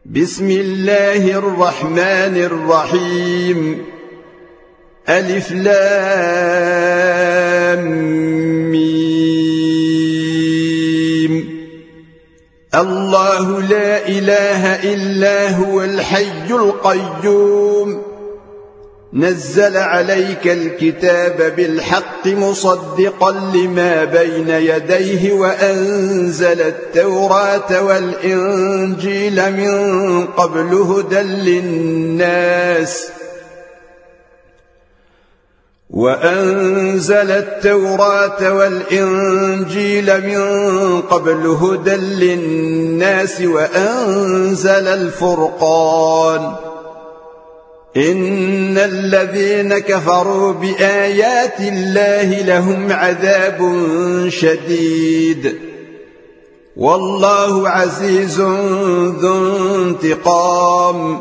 بسم الله الرحمن الرحيم. ألف لام ميم. الله لا إله إلا هو الحي القيوم، نزل عليك الكتاب بالحق مصدقا لما بين يديه وأنزل التوراة والإنجيل من قبل هدى للناس وأنزل الفرقان. إن الذين كفروا بآيات الله لهم عذاب شديد، والله عزيز ذو انتقام.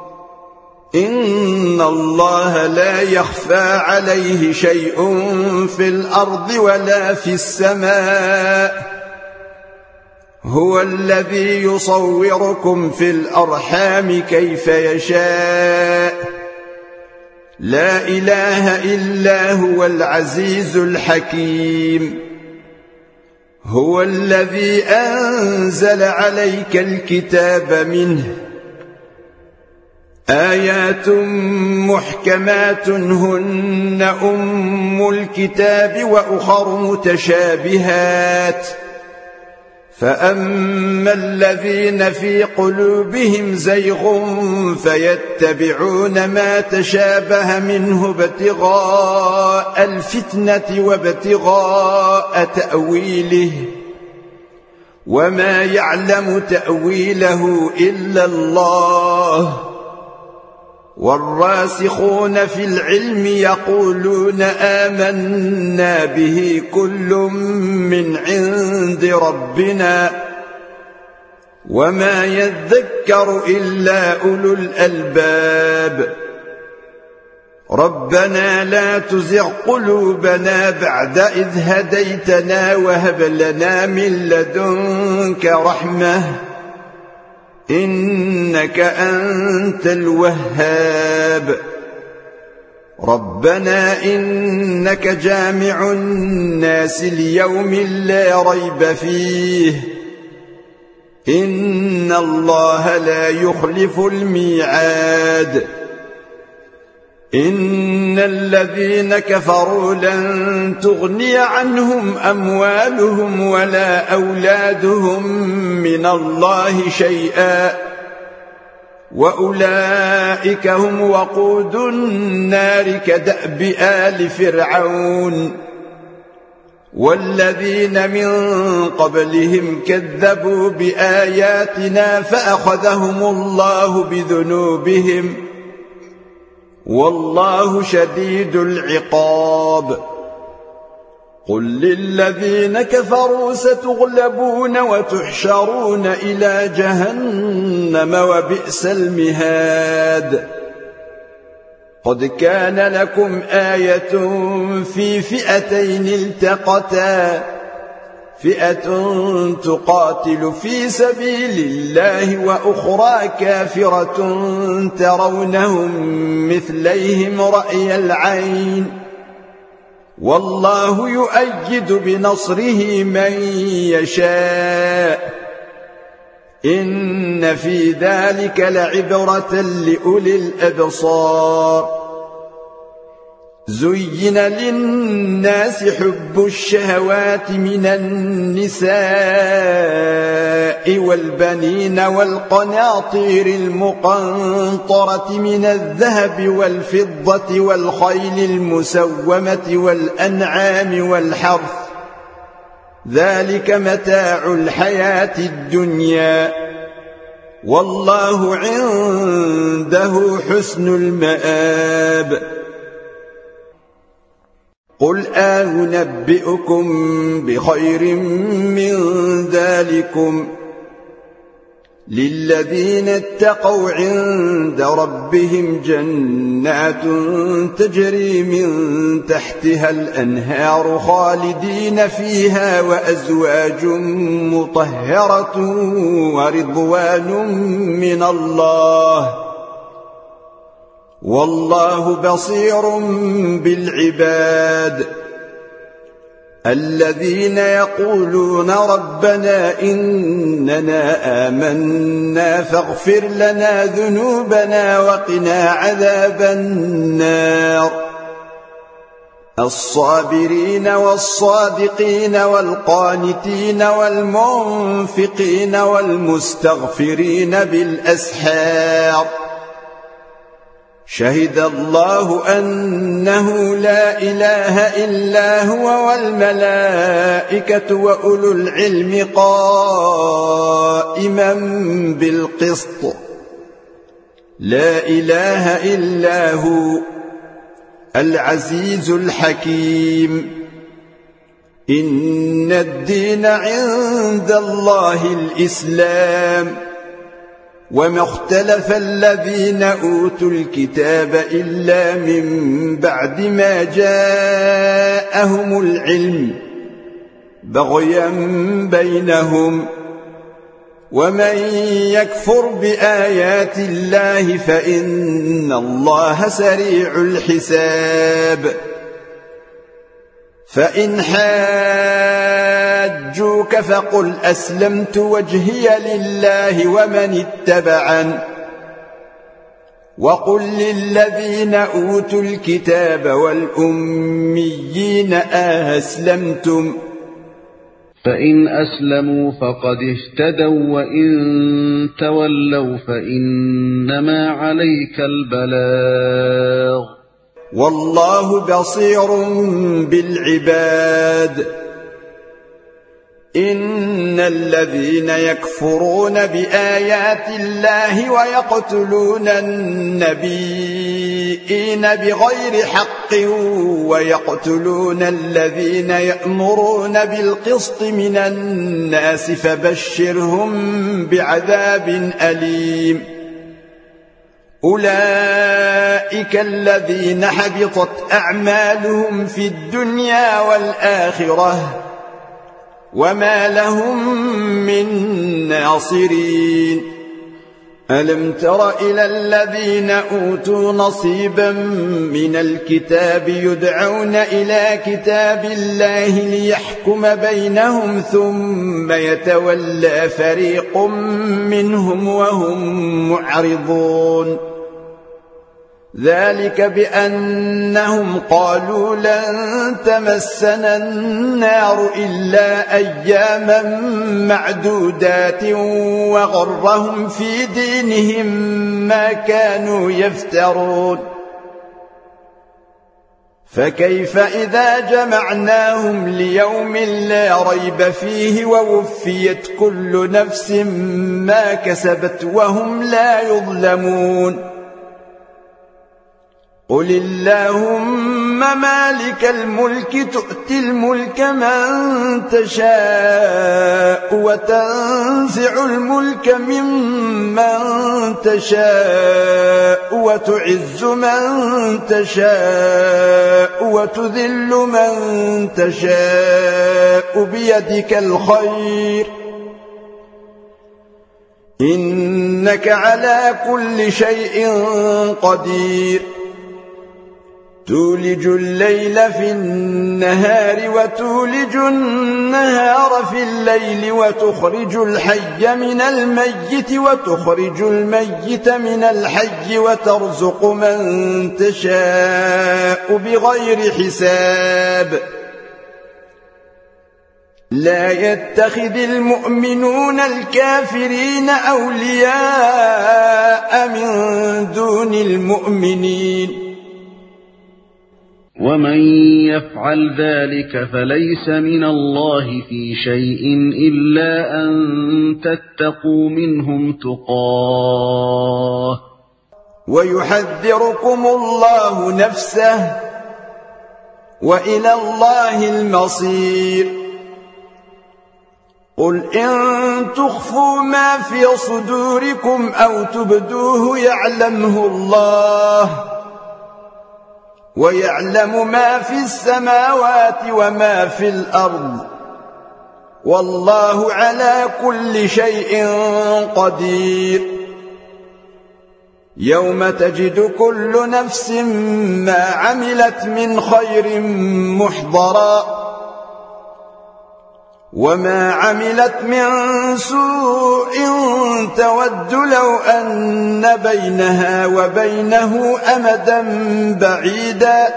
إن الله لا يخفى عليه شيء في الأرض ولا في السماء، هو الذي يصوركم في الأرحام كيف يشاء، لا إله إلا هو العزيز الحكيم. هو الذي أنزل عليك الكتاب منه آيات محكمات هن أم الكتاب وأخر متشابهات، فأما الذين في قلوبهم زيغ فيتبعون ما تشابه منه ابتغاء الفتنة وابتغاء تأويله، وما يعلم تأويله إلا الله. والراسخون في العلم يقولون آمنا به كل من عند ربنا، وما يذكر إلا أولو الألباب. ربنا لا تزغ قلوبنا بعد إذ هديتنا وهب لنا من لدنك رحمة إنك أنت الوهاب. ربنا إنك جامع الناس ليوم لا ريب فيه، إن الله لا يخلف الميعاد. إن الذين كفروا لن تغني عنهم أموالهم ولا أولادهم من الله شيئا، وأولئك هم وقود النار كدأب آل فرعون. والذين من قبلهم كذبوا بآياتنا فأخذهم الله بذنوبهم، والله شديد العقاب. قل للذين كفروا ستغلبون وتحشرون إلى جهنم وبئس المهاد. قد كان لكم آية في فئتين التقتا، فئة تقاتل في سبيل الله وأخرى كافرة ترونهم مثليهم رأي العين، والله يؤيد بنصره من يشاء. إن في ذلك لعبرة لأولي الأبصار. زين للناس حب الشهوات من النساء والبنين والقناطير المقنطرة من الذهب والفضة والخيل المسومة والأنعام والحرث، ذلك متاع الحياة الدنيا، والله عنده حسن المآب. قل أنبئكم بخير من ذلكم للذين اتقوا عند ربهم جنات تجري من تحتها الأنهار خالدين فيها وأزواج مطهرة ورضوان من الله والله بصير بالعباد الذين يقولون ربنا إننا آمنا فاغفر لنا ذنوبنا وقنا عذاب النار الصابرين والصادقين والقانتين والمنفقين والمستغفرين بالأسحار شهد الله أنه لا إله إلا هو والملائكة وأولو العلم قائما بالقسط لا إله إلا هو العزيز الحكيم إن الدين عند الله الإسلام وما اختلف الذين أوتوا الكتاب إلا من بعد ما جاءهم العلم بغيا بينهم ومن يكفر بآيات الله فإن الله سريع الحساب فإن حاجوك فقل أسلمت وجهي لله ومن اتبعن وقل للذين أوتوا الكتاب والأميين أسلمتم فإن أسلموا فقد اهتدوا وإن تولوا فإنما عليك البلاغ والله بصير بالعباد إن الذين يكفرون بآيات الله ويقتلون النبيين بغير حق ويقتلون الذين يأمرون بالقسط من الناس فبشرهم بعذاب أليم أولئك الذين حبطت أعمالهم في الدنيا والآخرة وما لهم من ناصرين ألم تر إلى الذين أوتوا نصيبا من الكتاب يدعون إلى كتاب الله ليحكم بينهم ثم يتولى فريق منهم وهم معرضون ذلك بأنهم قالوا لن تمسنا النار إلا أياما معدودات وغرهم في دينهم ما كانوا يفترون فكيف إذا جمعناهم ليوم لا ريب فيه ووفيت كل نفس ما كسبت وهم لا يظلمون قل اللهم مالك الملك تؤتي الملك من تشاء وتنزع الملك ممن تشاء وتعز من تشاء وتذل من تشاء بيدك الخير إنك على كل شيء قدير تولج الليل في النهار وتولج النهار في الليل وتخرج الحي من الميت وتخرج الميت من الحي وترزق من تشاء بغير حساب لا يتخذ المؤمنون الكافرين أولياء من دون المؤمنين ومن يفعل ذلك فليس من الله في شيء إلا أن تتقوا منهم تقاه ويحذركم الله نفسه وإلى الله المصير قل إن تخفوا ما في صدوركم أو تبدوه يعلمه الله ويعلم ما في السماوات وما في الأرض والله على كل شيء قدير يوم تجد كل نفس ما عملت من خير محضرا وما عملت من سوء تود لو أن بينها وبينه أمدا بعيدا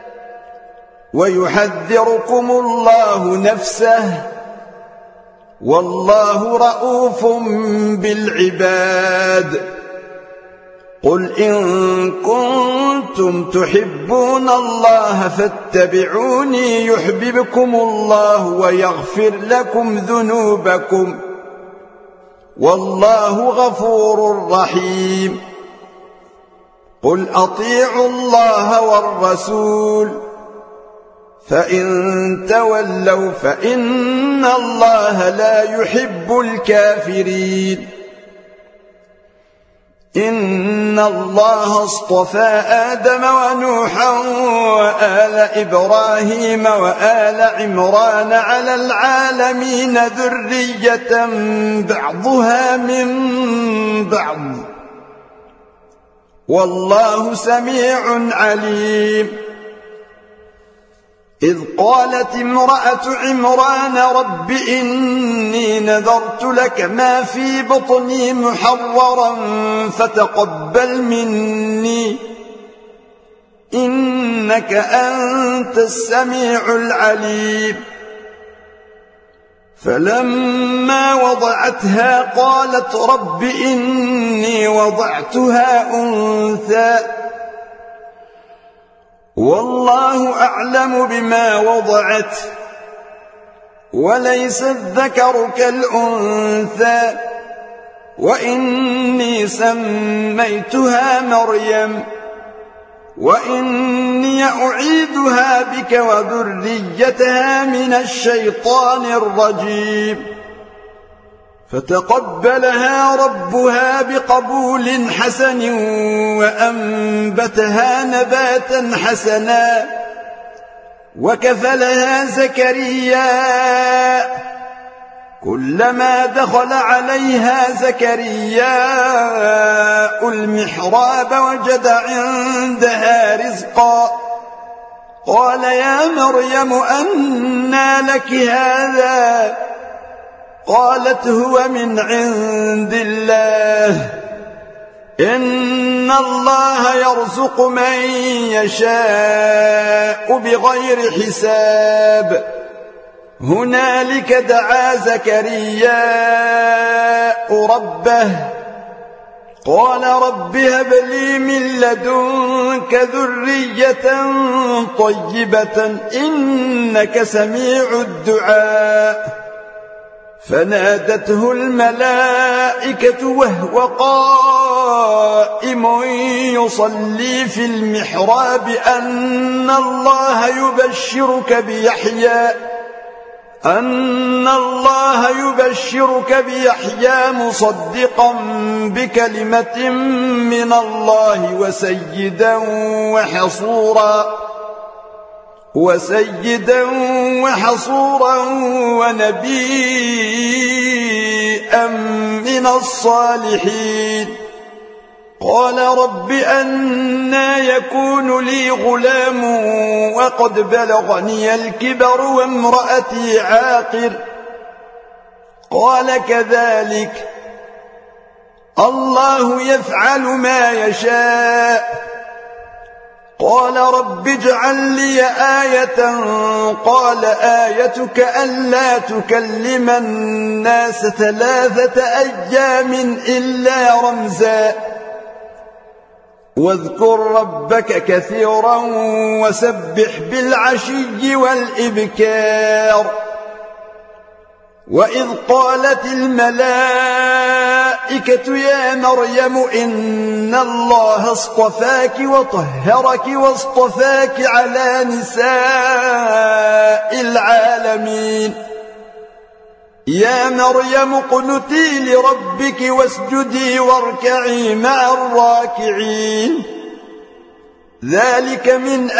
ويحذركم الله نفسه والله رؤوف بالعباد قل إن كنتم تحبون الله فاتبعوني يحببكم الله ويغفر لكم ذنوبكم والله غفور رحيم قل أطيعوا الله والرسول فإن تولوا فإن الله لا يحب الكافرين إن الله اصطفى آدم ونوحا وآل إبراهيم وآل عمران على العالمين ذرية بعضها من بعض والله سميع عليم إذ قالت امرأة عمران رب إني نذرت لك ما في بطني محررا فتقبل مني إنك أنت السميع العليم فلما وضعتها قالت رب إني وضعتها أنثى والله أعلم بما وضعت وليس الذكر كالأنثى وإني سميتها مريم وإني أعيذها بك وذريتها من الشيطان الرجيم فتقبلها ربها بقبول حسن وأنبتها نباتا حسنا وكفلها زكريا كلما دخل عليها زكريا المحراب وجد عندها رزقا قال يا مريم أنى لك هذا قالت هو من عند الله إن الله يرزق من يشاء بغير حساب هنالك دعا زكريا ربه قال رب هب لي من لدنك ذرية طيبة إنك سميع الدعاء فنادته الملائكة وهو قائم يصلي في المحراب أن الله يبشرك بيحيى مصدقا بكلمة من الله وسيدا وحصورا ونبيا من الصالحين قال رب أنى يكون لي غلام وقد بلغني الكبر وامرأتي عاقر قال كذلك الله يفعل ما يشاء قال رب اجعل لي آية قال آيتك ألا تكلم الناس 3 أيام إلا رمزا واذكر ربك كثيرا وسبح بالعشي والإبكار وإذ قالت الملائكة يا مريم إن الله اصطفاك وطهرك واصطفاك على نساء العالمين يا مريم اقنتي لربك واسجدي واركعي مع الراكعين ذلك من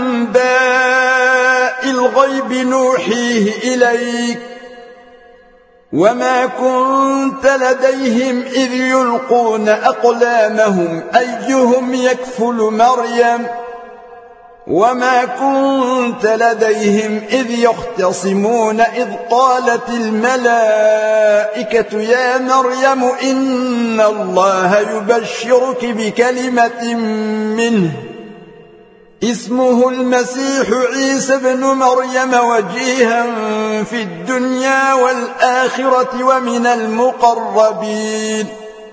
أنباء الغيب نوحيه إليك وما كنت لديهم إذ يلقون أقلامهم أيهم يكفل مريم وما كنت لديهم إذ يختصمون إذ قالت الملائكة يا مريم إن الله يبشرك بكلمة منه اسمه المسيح عيسى بن مريم وجيها في الدنيا والآخرة ومن المقربين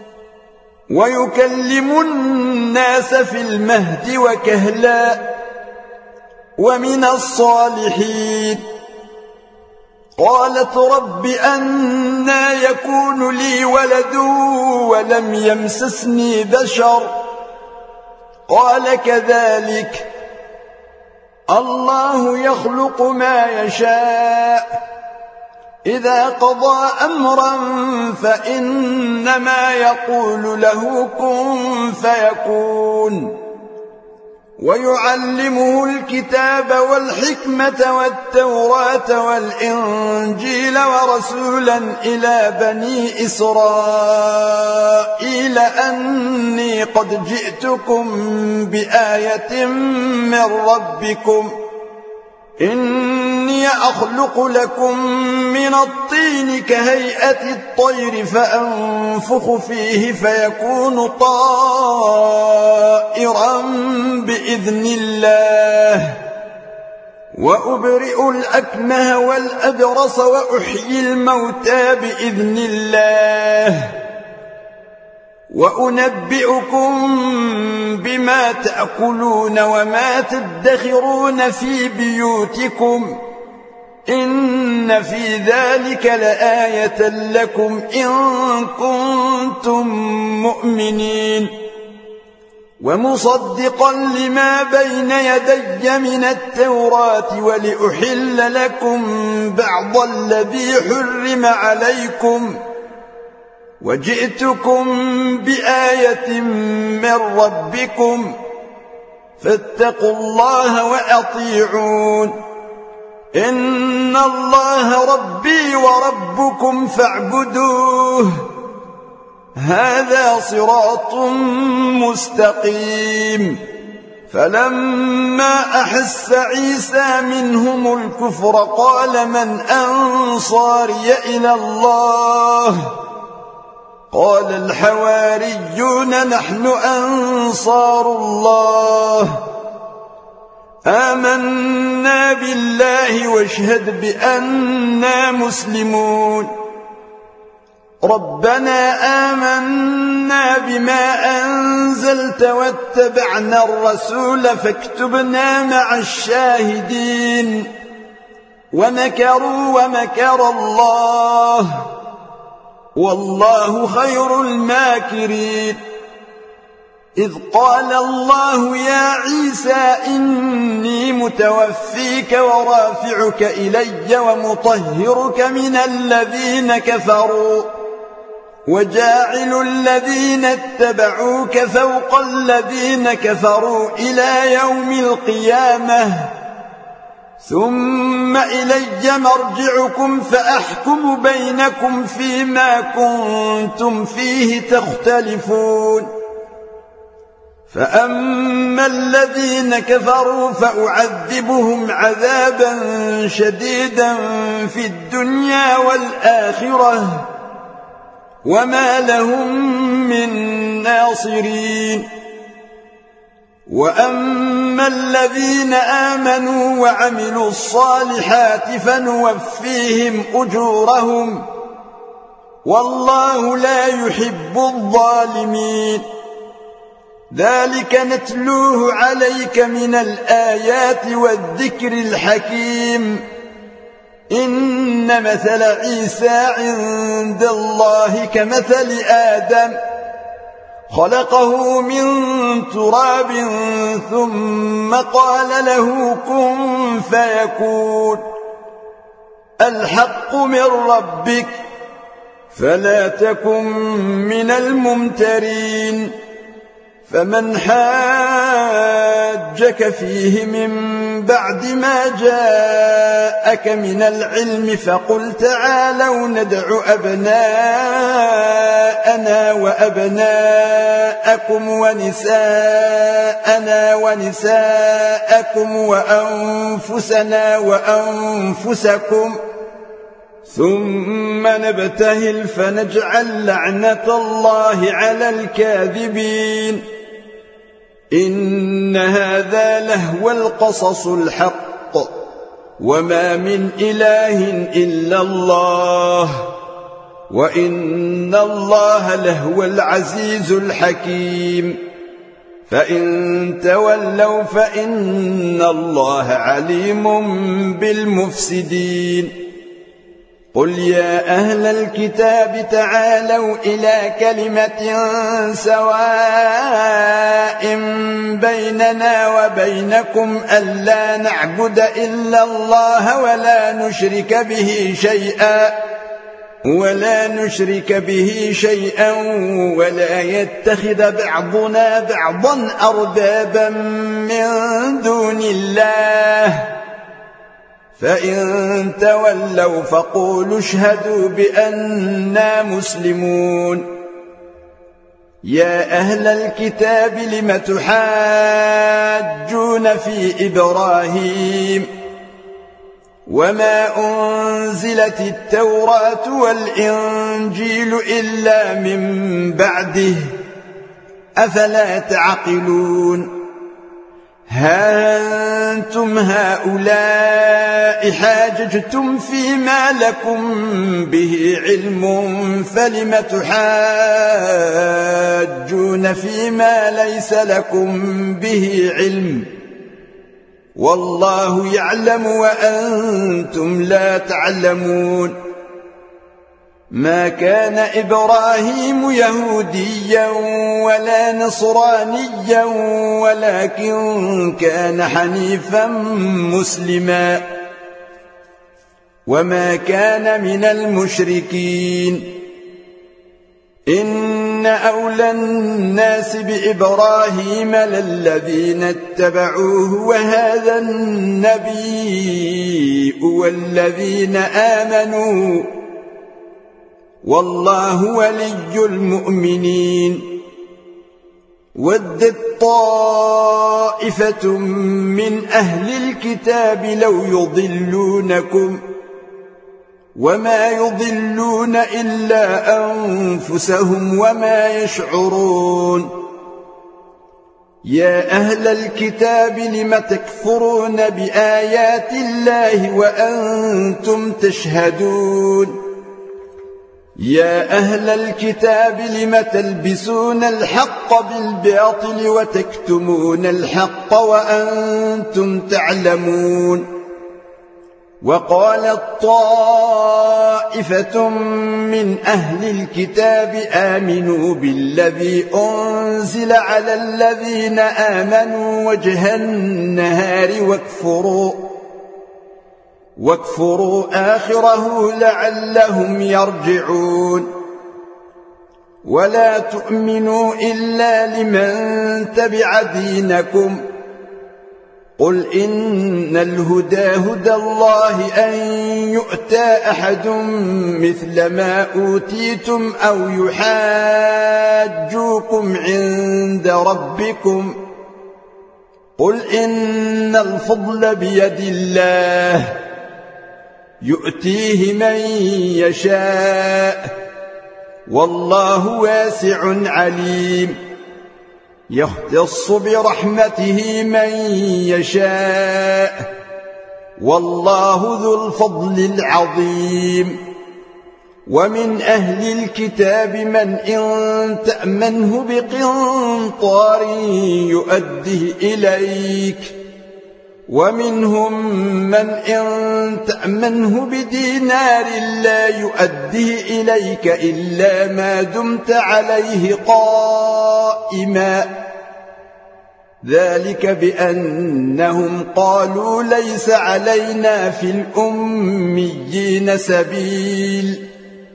ويكلم الناس في المهد وكهلا ومن الصالحين قالت رب أنى يكون لي ولد ولم يمسسني بشر قال كذلك الله يخلق ما يشاء إذا قضى أمرا فإنما يقول له كن فيكون ويعلمه الكتاب والحكمة والتوراة والإنجيل ورسولا إلى بني إسرائيل أني قد جئتكم بآية من ربكم إني أخلق لكم من الطين كهيئة الطير فأنفخ فيه فيكون طائرا بإذن الله وأبرئ الأكمه والأبرص وأحيي الموتى بإذن الله وأنبئكم بما تأكلون وما تدخرون في بيوتكم إن في ذلك لآية لكم إن كنتم مؤمنين ومصدقا لما بين يدي من التوراة ولأحل لكم بعض الذي حرم عليكم وجئتكم بآية من ربكم فاتقوا الله وأطيعون إن الله ربي وربكم فاعبدوه هذا صراط مستقيم فلما أحس عيسى منهم الكفر قال من أنصاري إلى الله قال الحواريون نحن أنصار الله آمنا بالله واشهد بأننا مسلمون ربنا آمنا بما أنزلت واتبعنا الرسول فاكتبنا مع الشاهدين ومكروا ومكر الله والله خير الماكرين إذ قال الله يا عيسى إني متوفيك ورافعك إلي ومطهرك من الذين كفروا وجاعل الذين اتبعوك فوق الذين كفروا إلى يوم القيامة ثم إلي مرجعكم فأحكم بينكم فيما كنتم فيه تختلفون فأما الذين كفروا فأعذبهم عذابا شديدا في الدنيا والآخرة وما لهم من ناصرين وأما الذين آمنوا وعملوا الصالحات فنوفيهم أجورهم والله لا يحب الظالمين ذلك نتلوه عليك من الآيات والذكر الحكيم إن مثل عيسى عند الله كمثل آدم خلقه من تراب ثم قال له كن فيكون الحق من ربك فلا تكن من الممترين. فمن حاجك فيه من بعد ما جاءك من العلم فقل تعالوا ندع أبناءنا وأبناءكم ونساءنا ونساءكم وأنفسنا وأنفسكم ثم نبتهل فنجعل لعنة الله على الكاذبين. إن هذا لهو القصص الحق وما من إله إلا الله وإن الله لهو العزيز الحكيم. فإن تولوا فإن الله عليم بالمفسدين. قل يا أهل الكتاب تعالوا إلى كلمة سواء بيننا وبينكم ألا نعبد إلا الله ولا نشرك به شيئا ولا يتخذ بعضنا بعضا أربابا من دون الله. فإن تولوا فقولوا اشهدوا بأننا مسلمون. يا أهل الكتاب لم تحاجون في إبراهيم وما أنزلت التوراة والإنجيل إلا من بعده أفلا تعقلون. ها أنتم هؤلاء حاججتم فيما لكم به علم فلم تحاجون فيما ليس لكم به علم والله يعلم وأنتم لا تعلمون. ما كان إبراهيم يهوديا ولا نصرانيا ولكن كان حنيفا مسلما وما كان من المشركين. إن أولى الناس بإبراهيم للذين اتبعوه وهذا النبي والذين آمنوا والله ولي المؤمنين. ودت طائفة من أهل الكتاب لو يضلونكم وما يضلون إلا أنفسهم وما يشعرون. يا أهل الكتاب لم تكفرون بآيات الله وأنتم تشهدون. يا أهل الكتاب لم تلبسون الحق بالباطل وتكتمون الحق وأنتم تعلمون. وقالت طائفة من أهل الكتاب آمنوا بالذي أنزل على الذين آمنوا وجه النهار واكفروا آخره لعلهم يرجعون. ولا تؤمنوا إلا لمن تبع دينكم. قل إن الهدى هدى الله أن يؤتى أحد مثل ما أوتيتم أو يحاجوكم عند ربكم. قل إن الفضل بيد الله يؤتيه من يشاء والله واسع عليم. يختص برحمته من يشاء والله ذو الفضل العظيم. ومن أهل الكتاب من إن تأمنه بقنطار يؤديه إليك ومنهم من إن تأمنه بدينار لا يؤديه إليك إلا ما دمت عليه قائما ذلك بأنهم قالوا ليس علينا في الأميين سبيل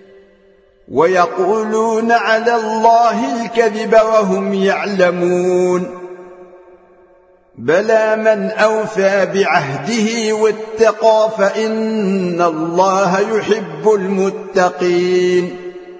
ويقولون على الله الكذب وهم يعلمون بلى من أوفى بعهده واتقى فإن الله يحب المتقين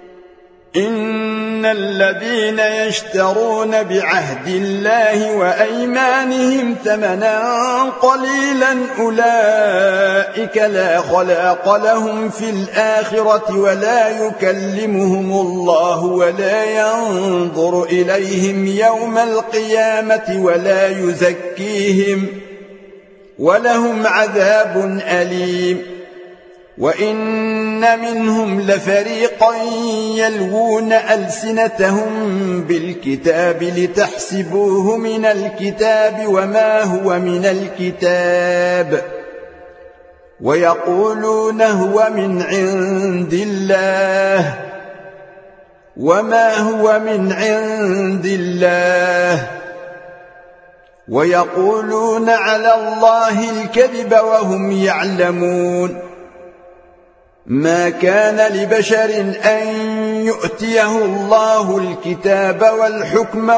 إن الذين يشترون بعهد الله وأيمانهم ثمنا قليلا أولئك لا خلاق لهم في الآخرة ولا يكلمهم الله ولا ينظر إليهم يوم القيامة ولا يزكيهم ولهم عذاب أليم وإن منهم لفريقا يلوون ألسنتهم بالكتاب لتحسبوه من الكتاب وما هو من الكتاب ويقولون هو من عند الله وما هو من عند الله ويقولون على الله الكذب وهم يعلمون ما كان لبشر أن يؤتيه الله الكتاب والحكم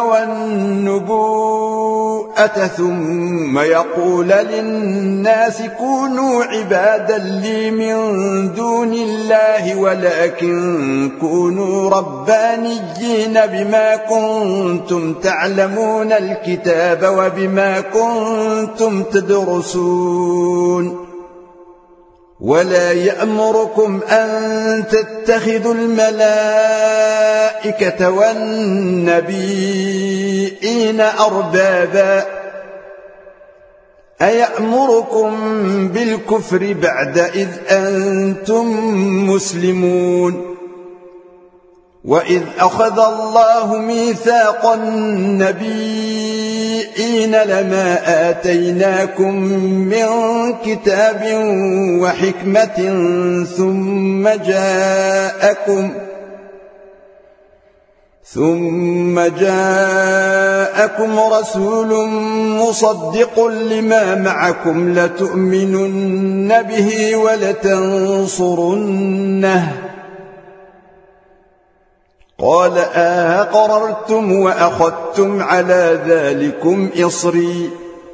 والنبوءة ثم يقول للناس كونوا عبادا لي من دون الله ولكن كونوا ربانيين بما كنتم تعلمون الكتاب وبما كنتم تدرسون ولا يأمركم أن تتخذوا الملائكة والنبيين أربابا أيأمركم بالكفر بعد إذ أنتم مسلمون وإذ أخذ الله ميثاق النبيين لما آتيناكم من كتاب وحكمة ثم جاءكم رسول مصدق لما معكم لتؤمنن به ولتنصرنه قال أقررتم وأخذتم على ذلكم إصري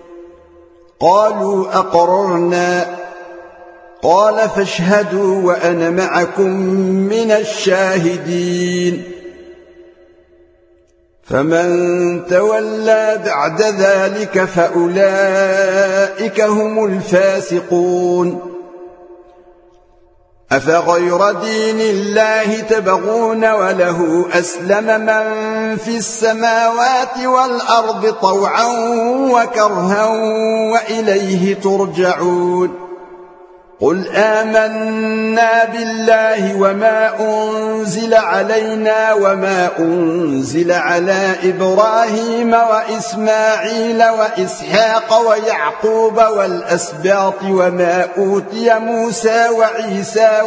قالوا أقررنا قال فاشهدوا وأنا معكم من الشاهدين فمن تولى بعد ذلك فأولئك هم الفاسقون أفغير دين الله تبغون وله أسلم من في السماوات والأرض طوعا وكرها وإليه ترجعون قل آمنا بالله وما أنزل علينا وما أنزل على إبراهيم وإسماعيل وإسحاق ويعقوب والأسباط وما أوتي موسى وعيسى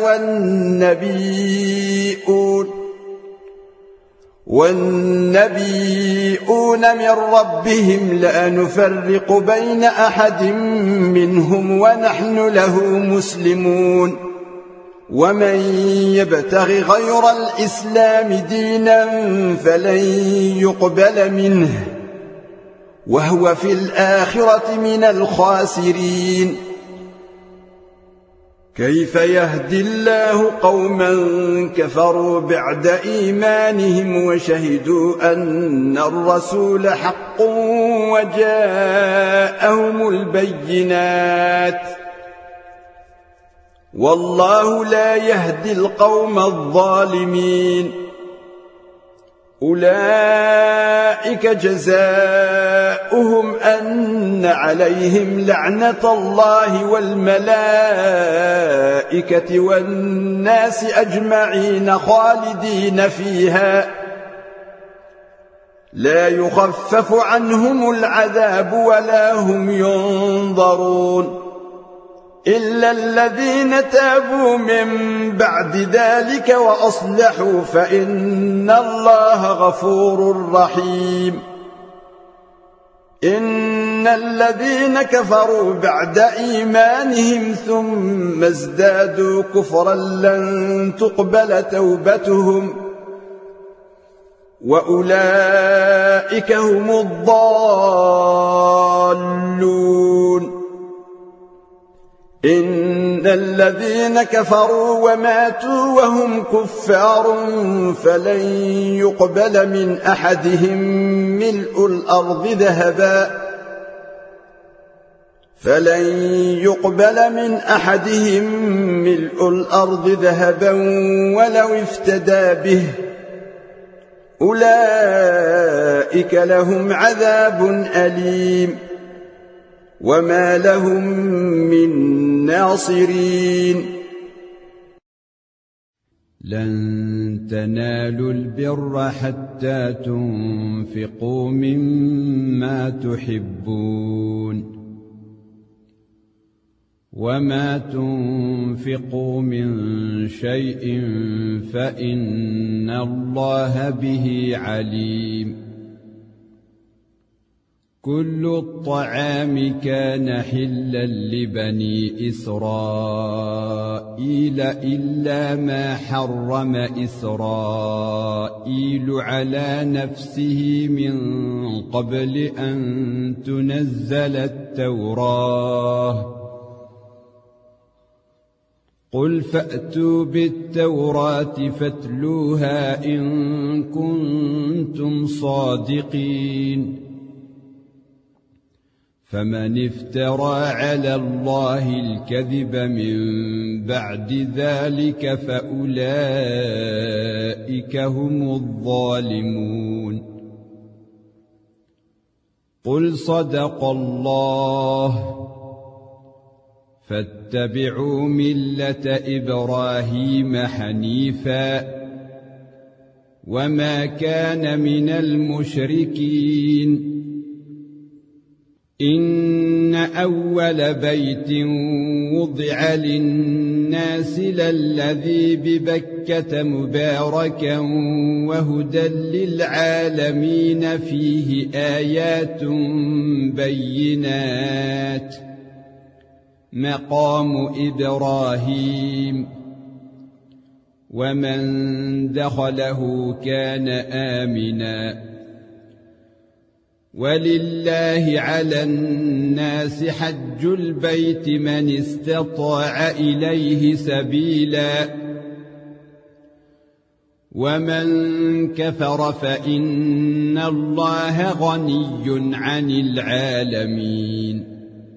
والنبيون من ربهم لا نفرق بين أحد منهم ونحن له مسلمون ومن يبتغ غير الإسلام دينا فلن يقبل منه وهو في الآخرة من الخاسرين كيف يهدي الله قوما كفروا بعد إيمانهم وشهدوا أن الرسول حق وجاءهم البينات والله لا يهدي القوم الظالمين أولئك جزاؤهم أن عليهم لعنة الله والملائكة والناس أجمعين خالدين فيها لا يخفف عنهم العذاب ولا هم ينظرون إلا الذين تابوا من بعد ذلك وأصلحوا فإن الله غفور رحيم إن الذين كفروا بعد إيمانهم ثم ازدادوا كفرا لن تقبل توبتهم وأولئك هم الضالون. إن الذين كفروا وماتوا وهم كفار فلن يقبل من أحدهم ملء الأرض ذهبا ولو افتدى به أولئك لهم عذاب أليم وما لهم من ناصرين. لن تنالوا البر حتى تنفقوا مما تحبون وما تنفقوا من شيء فإن الله به عليم. كل الطعام كان حلا لبني إسرائيل إلا ما حرم إسرائيل على نفسه من قبل أن تنزل التوراة. قل فأتوا بالتوراة فاتلوها إن كنتم صادقين. فمن افترى على الله الكذب من بعد ذلك فأولئك هم الظالمون. قل صدق الله فاتبعوا ملة إبراهيم حنيفا وما كان من المشركين. إن أول بيت وضع للناس للذي ببكة مباركا وهدى للعالمين فيه آيات بينات مقام إبراهيم ومن دخله كان آمنا. ولله على الناس حج البيت من استطاع إليه سبيلا ومن كفر فإن الله غني عن العالمين.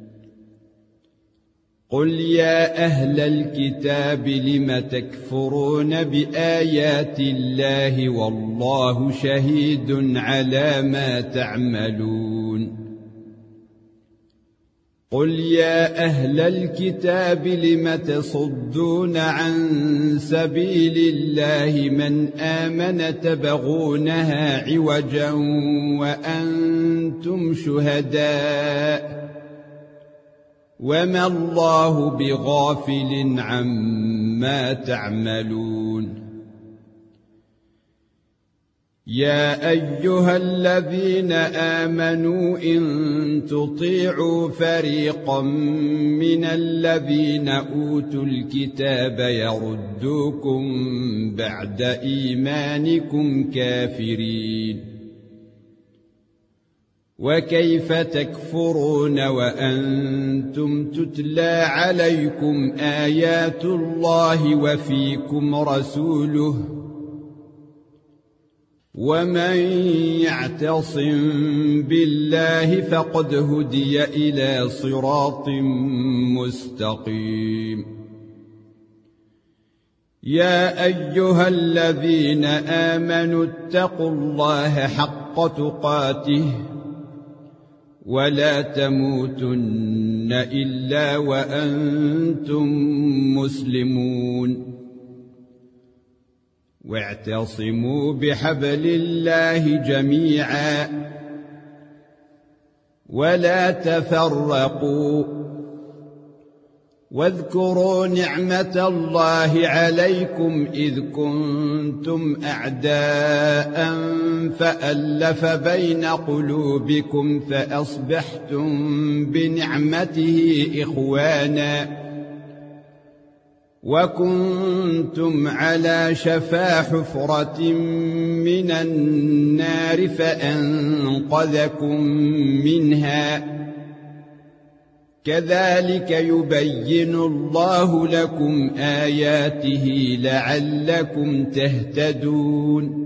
قل يا أهل الكتاب لم تكفرون بآيات الله والله شهيد على ما تعملون. قل يا أهل الكتاب لم تصدون عن سبيل الله من آمن تبغونها عوجا وأنتم شهداء وما الله بغافل عما تعملون. يا أيها الذين آمنوا إن تطيعوا فريقا من الذين أوتوا الكتاب يردوكم بعد إيمانكم كافرين. وكيف تكفرون وأنتم تتلى عليكم آيات الله وفيكم رسوله ومن يعتصم بالله فقد هدي إلى صراط مستقيم. يا أيها الذين آمنوا اتقوا الله حق تقاته ولا تموتن إلا وأنتم مسلمون. واعتصموا بحبل الله جميعا ولا تفرقوا واذكروا نعمة الله عليكم إذ كنتم أعداء فألف بين قلوبكم فأصبحتم بنعمته إخوانا وكنتم على شفا حفرة من النار فأنقذكم منها كذلك يبين الله لكم آياته لعلكم تهتدون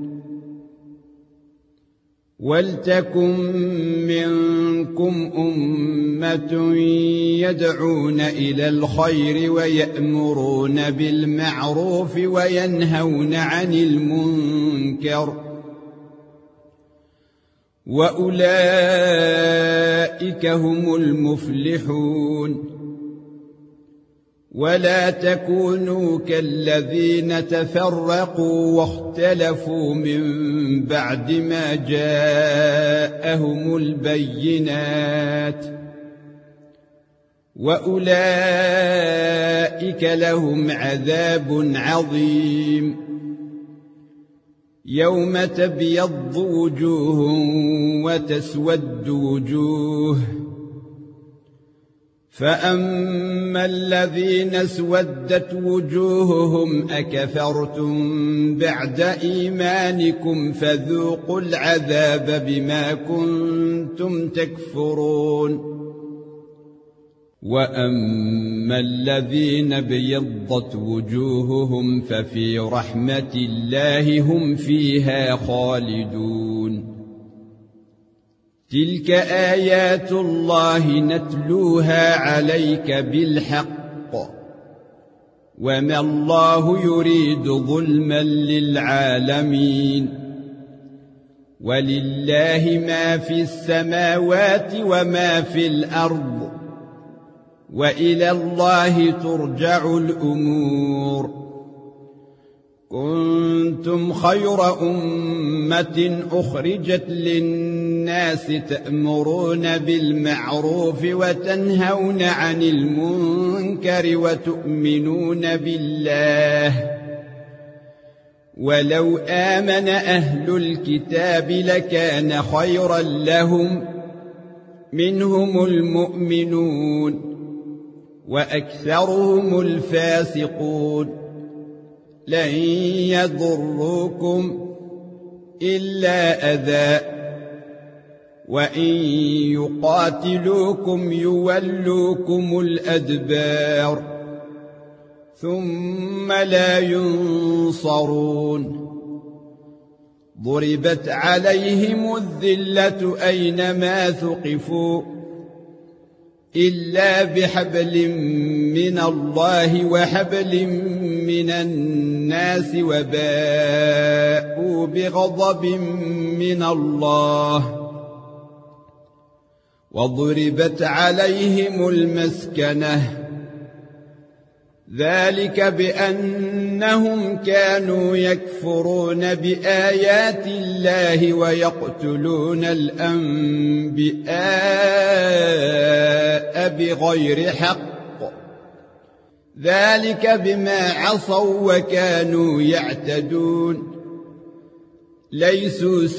ولتكن منكم أمة يدعون إلى الخير ويأمرون بالمعروف وينهون عن المنكر وأولئك هم المفلحون ولا تكونوا كالذين تفرقوا واختلفوا من بعد ما جاءهم البينات وأولئك لهم عذاب عظيم يوم تبيض وجوه وتسود وجوه فأما الذين اسودت وجوههم أكفرتم بعد إيمانكم فذوقوا العذاب بما كنتم تكفرون وأما الذين بيضت وجوههم ففي رحمة الله هم فيها خالدون تلك آيات الله نتلوها عليك بالحق وما الله يريد ظلما للعالمين ولله ما في السماوات وما في الأرض وإلى الله ترجع الأمور كنتم خير أمة أخرجت للناس تأمرون بالمعروف وتنهون عن المنكر وتؤمنون بالله ولو آمن أهل الكتاب لكان خيرا لهم منهم المؤمنون وأكثرهم الفاسقون لن يضروكم إلا أذى وإن يقاتلوكم يولوكم الأدبار ثم لا ينصرون ضربت عليهم الذلة أينما ثقفوا إلا بحبل من الله وحبل من الناس وباءوا بغضب من الله وضربت عليهم المسكنة ذلك بأنهم كانوا يكفرون بآيات الله ويقتلون الأنبياء بغير حق ذلك بما عصوا وكانوا يعتدون ليسوا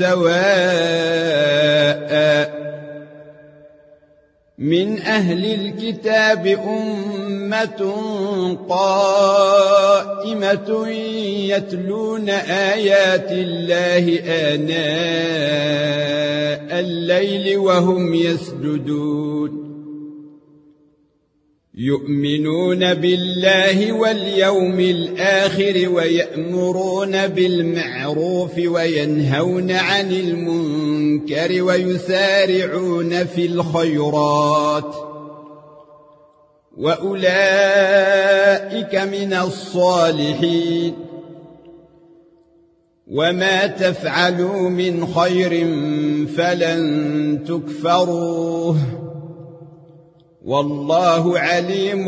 سواء من أهل الكتاب أمة قائمة يتلون آيات الله آناء الليل وهم يسجدون يؤمنون بالله واليوم الآخر ويأمرون بالمعروف وينهون عن المنكر ويسارعون في الخيرات وأولئك من الصالحين وما تفعلوا من خير فلن تكفروه والله عليم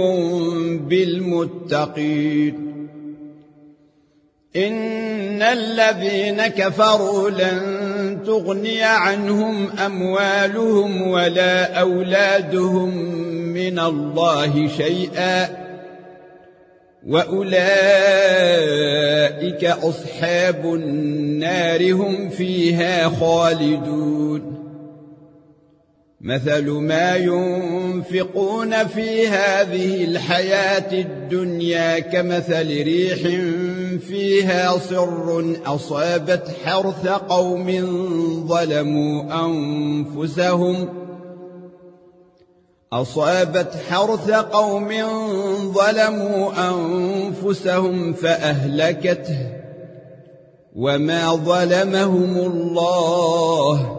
بالمتقين إن الذين كفروا لن تغني عنهم أموالهم ولا أولادهم من الله شيئا وأولئك أصحاب النار هم فيها خالدون مثل ما ينفقون في هذه الحياة الدنيا كمثل ريح فيها صر أصابت حرث قوم ظلموا أنفسهم فأهلكته وما ظلمهم الله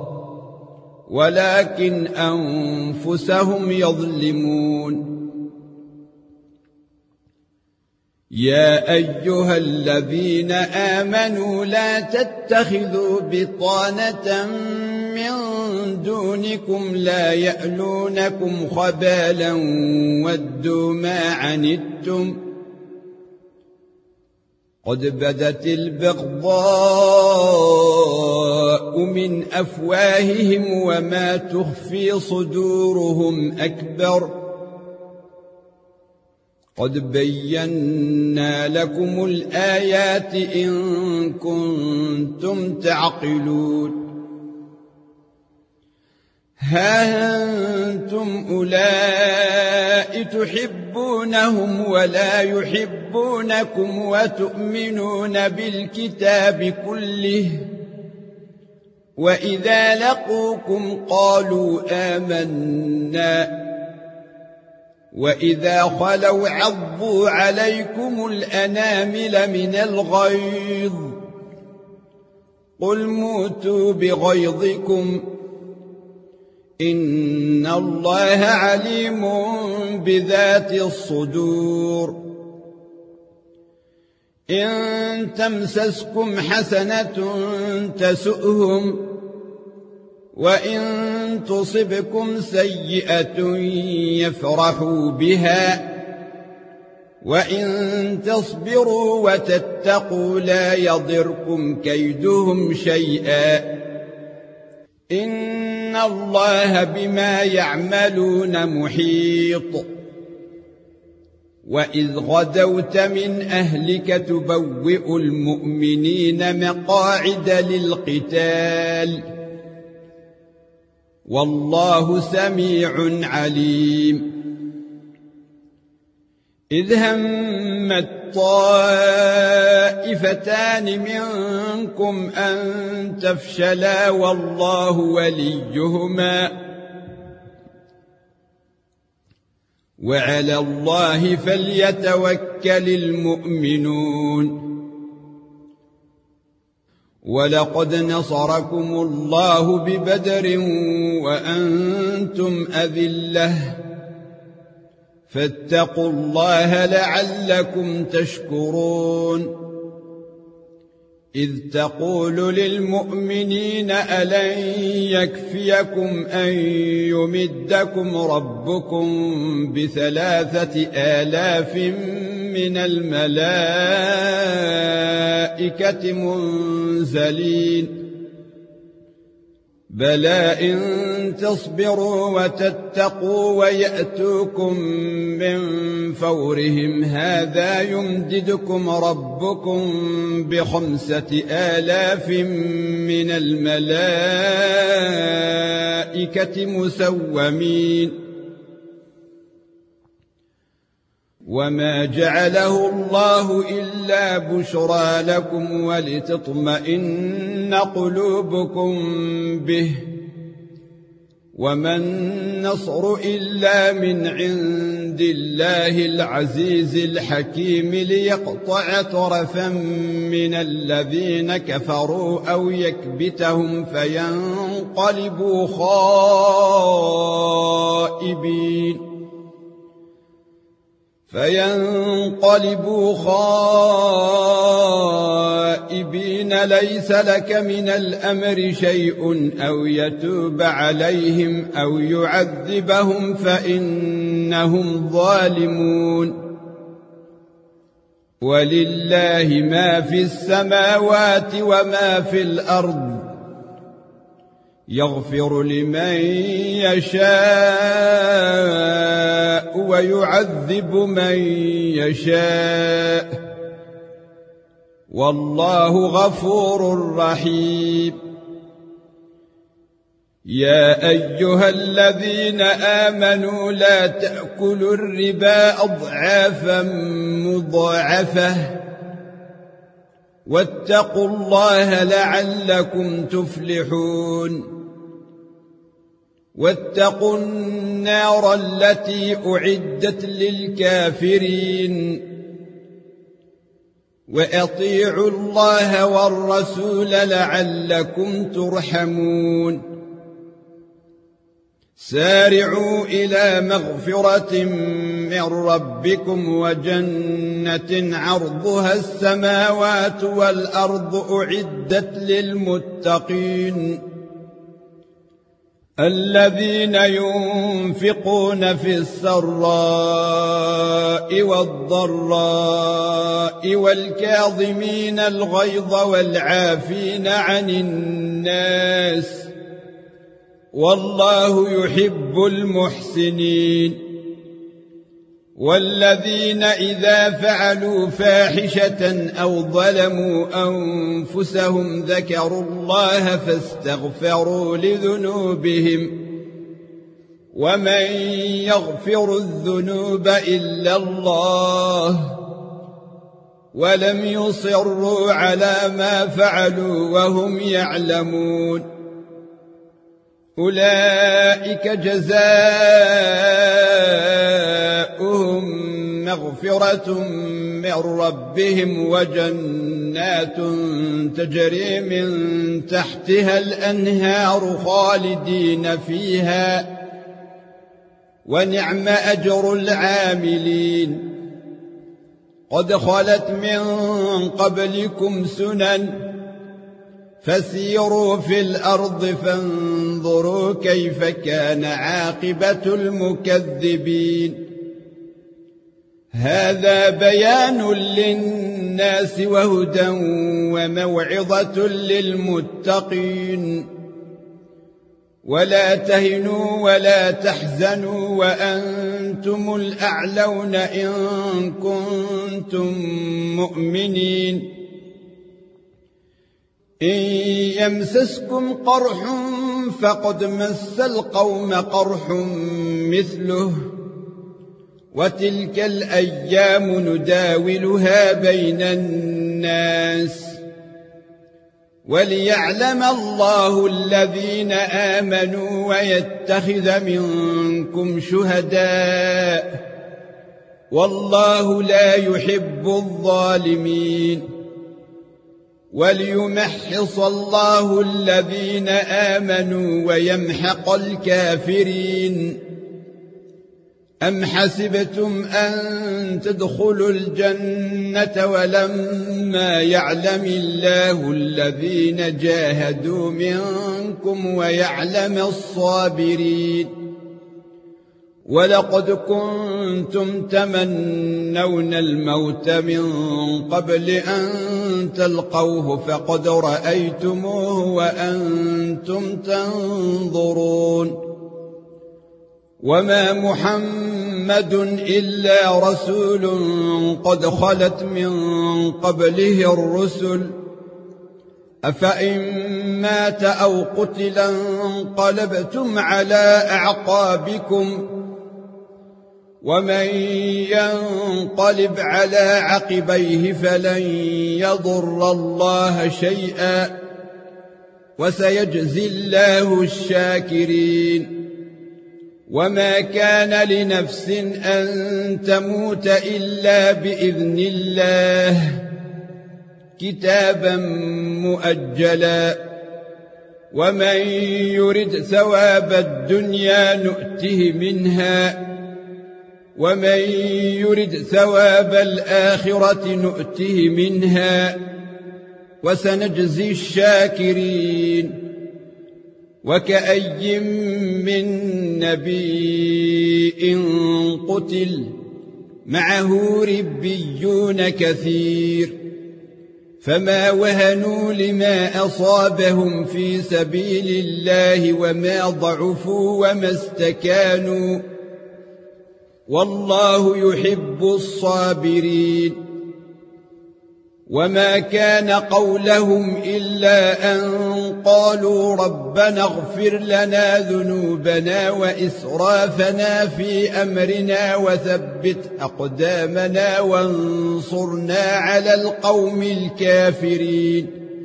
ولكن أنفسهم يظلمون يا أيها الذين آمنوا لا تتخذوا بطانة من دونكم لا يألونكم خبالا ودوا ما عنتم قد بدت البغضاء من أفواههم وما تخفي صدورهم أكبر قد بينا لكم الآيات إن كنتم تعقلون ها أنتم أولئك تحبونهم ولا يحبونكم وتؤمنون بالكتاب كله وإذا لقوكم قالوا آمنا وإذا خلوا عضوا عليكم الأنامل من الغيظ قل موتوا بغيظكم إن الله عليم بذات الصدور إن تمسسكم حسنة تسؤهم وإن تصبكم سيئة يفرحوا بها وإن تصبروا وتتقوا لا يضركم كيدهم شيئا إن الله بما يعملون محيط وإذ غدوت من أهلك تبوئ المؤمنين مقاعد للقتال والله سميع عليم إذ همت طائفتان منكم أن تفشلا والله وليهما وعلى الله فليتوكل المؤمنون ولقد نصركم الله ببدر وأنتم أذلة فاتقوا الله لعلكم تشكرون إذ تقول للمؤمنين ألن يكفيكم أن يمدكم ربكم ب3,000 من الملائكة منزلين بلى إن تصبروا وتتقوا ويأتوكم من فورهم هذا يمددكم ربكم ب5,000 من الملائكة مسومين وما جعله الله إلا بشرى لكم ولتطمئن قلوبكم به وما النصر إلا من عند الله العزيز الحكيم ليقطع طرفا من الذين كفروا أو يكبتهم فينقلبوا خائبين ليس لك من الأمر شيء أو يتوب عليهم أو يعذبهم فإنهم ظالمون ولله ما في السماوات وما في الأرض يغفر لمن يشاء ويعذب من يشاء والله غفور رحيم يا أيها الذين آمنوا لا تأكلوا الربا أضعافا مضاعفة واتقوا الله لعلكم تفلحون واتقوا النار التي أعدت للكافرين وأطيعوا الله والرسول لعلكم ترحمون سارعوا إلى مغفرة من ربكم وجنة عرضها السماوات والأرض أعدت للمتقين الذين ينفقون في السراء والضراء والكاظمين الغيظ والعافين عن الناس والله يحب المحسنين والذين إذا فعلوا فاحشة أو ظلموا أنفسهم ذكروا الله فاستغفروا لذنوبهم ومن يغفر الذنوب إلا الله ولم يصروا على ما فعلوا وهم يعلمون أولئك جزاؤهم مغفرة من ربهم وجنات تجري من تحتها الأنهار خالدين فيها ونعم أجر العاملين قد خلت من قبلكم سنن فسيروا في الأرض فانظروا كيف كان عاقبة المكذبين هذا بيان للناس وهدى وموعظة للمتقين ولا تهنوا ولا تحزنوا وأنتم الأعلون إن كنتم مؤمنين إن يمسسكم قرح فقد مس القوم قرح مثله وتلك الأيام نداولها بين الناس وليعلم الله الذين آمنوا ويتخذ منكم شهداء والله لا يحب الظالمين وليمحص الله الذين آمنوا ويمحق الكافرين أم حسبتم أن تدخلوا الجنة ولما يعلم الله الذين جاهدوا منكم ويعلم الصابرين ولقد كنتم تمنون الموت من قبل أن تلقوه فقد رأيتموه وأنتم تنظرون وما محمد إلا رسول قد خلت من قبله الرسل أفإن مات أو قتل انقلبتم على أعقابكم ومن ينقلب على عقبيه فلن يضر الله شيئا وسيجزي الله الشاكرين وما كان لنفس أن تموت إلا بإذن الله كتابا مؤجلا ومن يرد ثواب الدنيا نؤته منها ومن يرد ثواب الآخرة نؤته منها وسنجزي الشاكرين وكأي من نبي قتل معه ربيون كثير فما وهنوا لما أصابهم في سبيل الله وما ضعفوا وما استكانوا والله يحب الصابرين وما كان قولهم إلا أن قالوا ربنا اغفر لنا ذنوبنا وإسرافنا في أمرنا وثبت أقدامنا وانصرنا على القوم الكافرين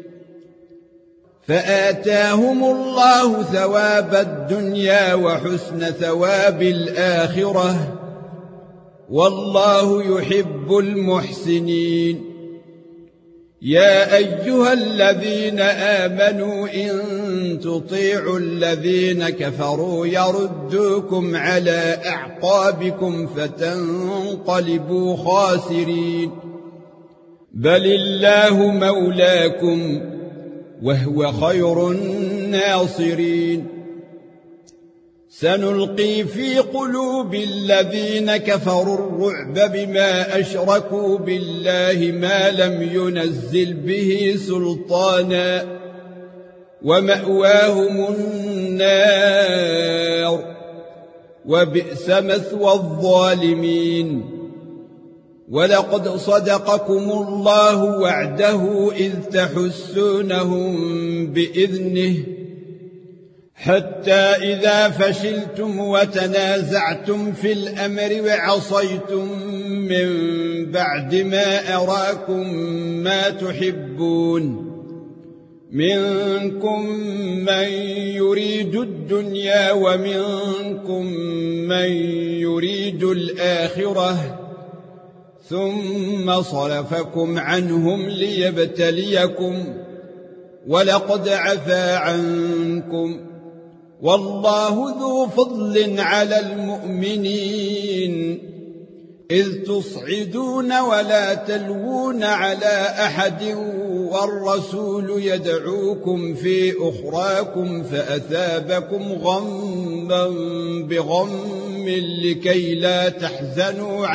فآتاهم الله ثواب الدنيا وحسن ثواب الآخرة والله يحب المحسنين يا أيها الذين آمنوا إن تطيعوا الذين كفروا يردوكم على أعقابكم فتنقلبوا خاسرين بل الله مولاكم وهو خير الناصرين سنلقي في قلوب الذين كفروا الرعب بما أشركوا بالله ما لم ينزل به سلطانا ومأواهم النار وبئس مثوى الظالمين ولقد صدقكم الله وعده إذ تحسونهم بإذنه حتى إذا فشلتم وتنازعتم في الأمر وعصيتم من بعد ما أراكم ما تحبون منكم من يريد الدنيا ومنكم من يريد الآخرة ثم صرفكم عنهم ليبتليكم ولقد عفا عنكم والله ذو فضل على المؤمنين إذ تصعدون ولا تلوون على أحد والرسول يدعوكم في أخراكم فأثابكم غما بغم لكي لا تحزنوا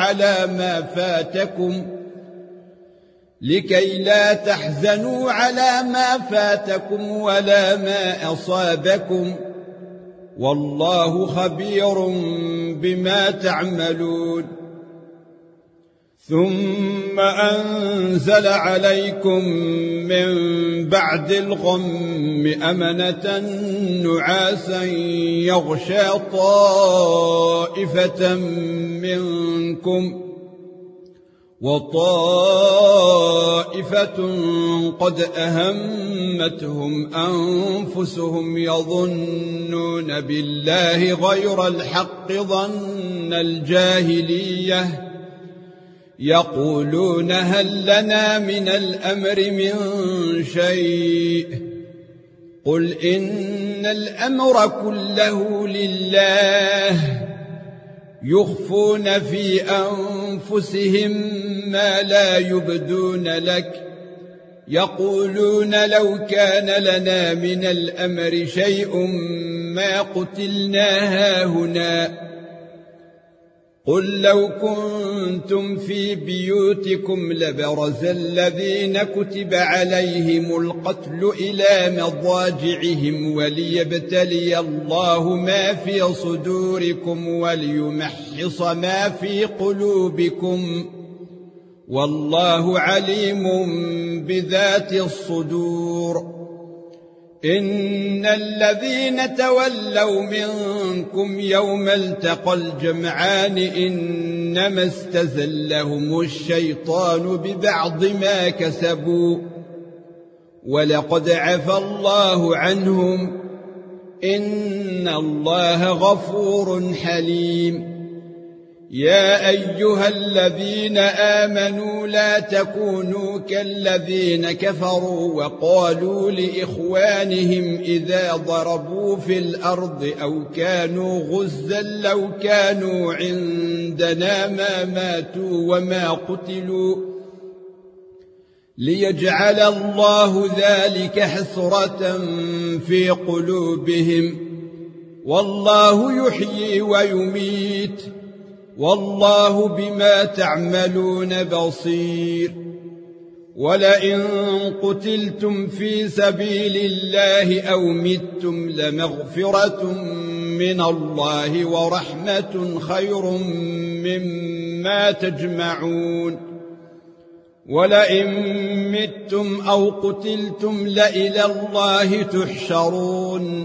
على ما فاتكم ولا ما أصابكم والله خبير بما تعملون ثم أنزل عليكم من بعد الغم أمنة نعاسا يغشى طائفة منكم وطائفة قد أهمتهم أنفسهم يظنون بالله غير الحق ظن الجاهلية يقولون هل لنا من الأمر من شيء قل إن الأمر كله لله يخفون في أنفسهم ما لا يبدون لك يقولون لو كان لنا من الأمر شيء ما قتلنا هاهنا قل لو كنتم في بيوتكم لبرز الذين كتب عليهم القتل إلى مضاجعهم وليبتلي الله ما في صدوركم وليمحص ما في قلوبكم والله عليم بذات الصدور إن الذين تولوا منكم يوم التقى الجمعان إنما استزلهم الشيطان ببعض ما كسبوا ولقد عفى الله عنهم إن الله غفور حليم يا أيها الذين آمنوا لا تكونوا كالذين كفروا وقالوا لإخوانهم إذا ضربوا في الأرض أو كانوا غزا لو كانوا عندنا ما ماتوا وما قتلوا ليجعل الله ذلك حسرة في قلوبهم والله يحيي ويميت والله بما تعملون بصير ولئن قتلتم في سبيل الله أو متم لمغفرة من الله ورحمة خير مما تجمعون ولئن متم أو قتلتم لإلى الله تحشرون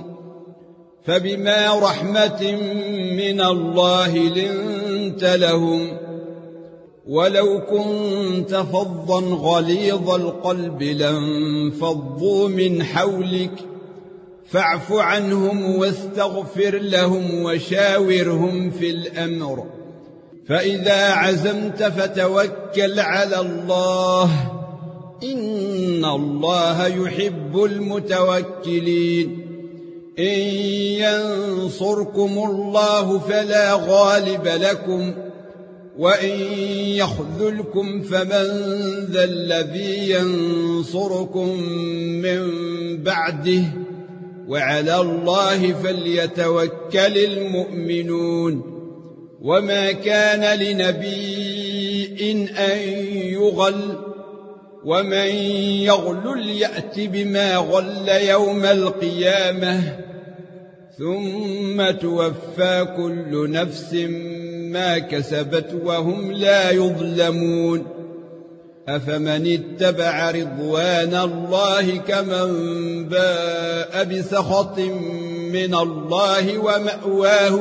فبما رحمة من الله لنت لهم ولو كنت فظا غليظ القلب لانفضوا من حولك فاعف عنهم واستغفر لهم وشاورهم في الأمر فإذا عزمت فتوكل على الله إن الله يحب المتوكلين إن ينصركم الله فلا غالب لكم وإن يخذلكم فمن ذا الذي ينصركم من بعده وعلى الله فليتوكل المؤمنون وما كان لنبي أن يغل ومن يغلل يأت بما غل يوم القيامة ثم توفى كل نفس ما كسبت وهم لا يظلمون أفمن اتبع رضوان الله كمن باء بسخط من الله ومأواه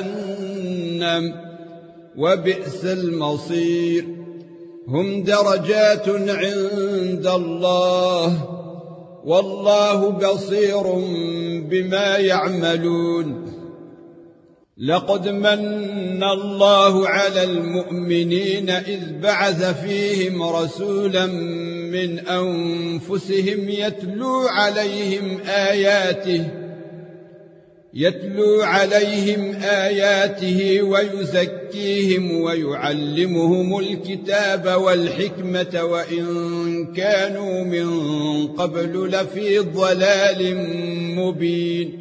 جهنم وبئس المصير هم درجات عند الله والله بصير بما يعملون لقد من الله على المؤمنين إذ بعث فيهم رسولا من أنفسهم يتلو عليهم آياته ويزكيهم ويعلمهم الكتاب والحكمة وإن كانوا من قبل لفي ضلال مبين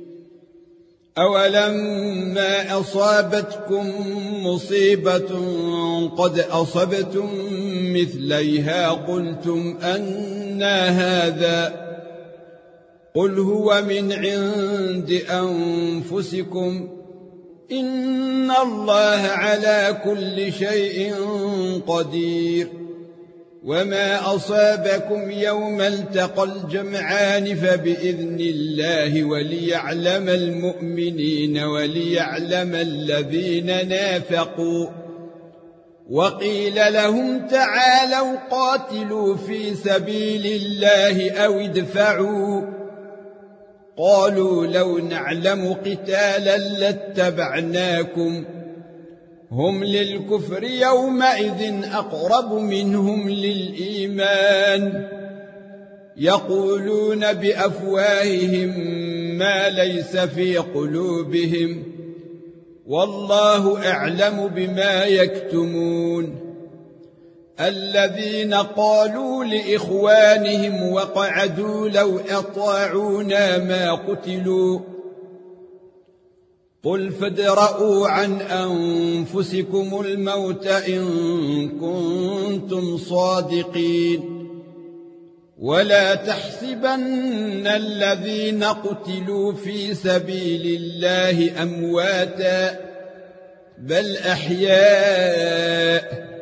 أولما أصابتكم مصيبة قد أصبتم مثليها قلتم أنى هذا قل هو من عند أنفسكم إن الله على كل شيء قدير وما أصابكم يوم التقى الجمعان فبإذن الله وليعلم المؤمنين وليعلم الذين نافقوا وقيل لهم تعالوا قاتلوا في سبيل الله أو ادفعوا قالوا لو نعلم قتالا لاتبعناكم هم للكفر يومئذ أقرب منهم للإيمان يقولون بأفواههم ما ليس في قلوبهم والله أعلم بما يكتمون الذين قالوا لإخوانهم وقعدوا لو أطاعونا ما قتلوا قل فادرءوا عن أنفسكم الموت إن كنتم صادقين ولا تحسبن الذين قتلوا في سبيل الله أمواتا بل أحياء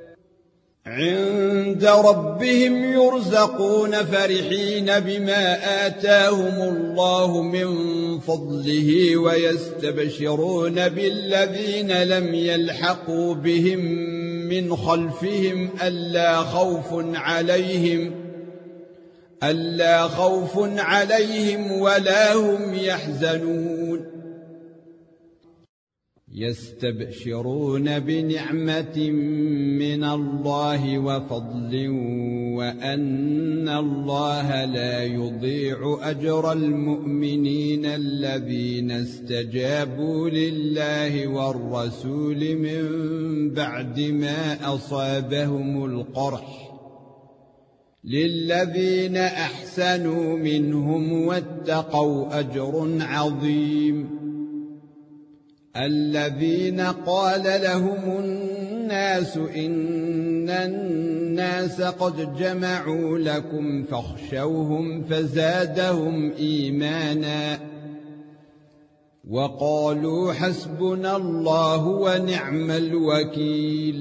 عند ربهم يرزقون فرحين بما آتاهم الله من فضله ويستبشرون بالذين لم يلحقوا بهم من خلفهم ألا خوف عليهم ولا هم يحزنون يستبشرون بنعمة من الله وفضل وأن الله لا يضيع أجر المؤمنين الذين استجابوا لله والرسول من بعد ما أصابهم القرح للذين أحسنوا منهم واتقوا أجر عظيم الذين قال لهم الناس إن الناس قد جمعوا لكم فاخشوهم فزادهم إيمانا وقالوا حسبنا الله ونعم الوكيل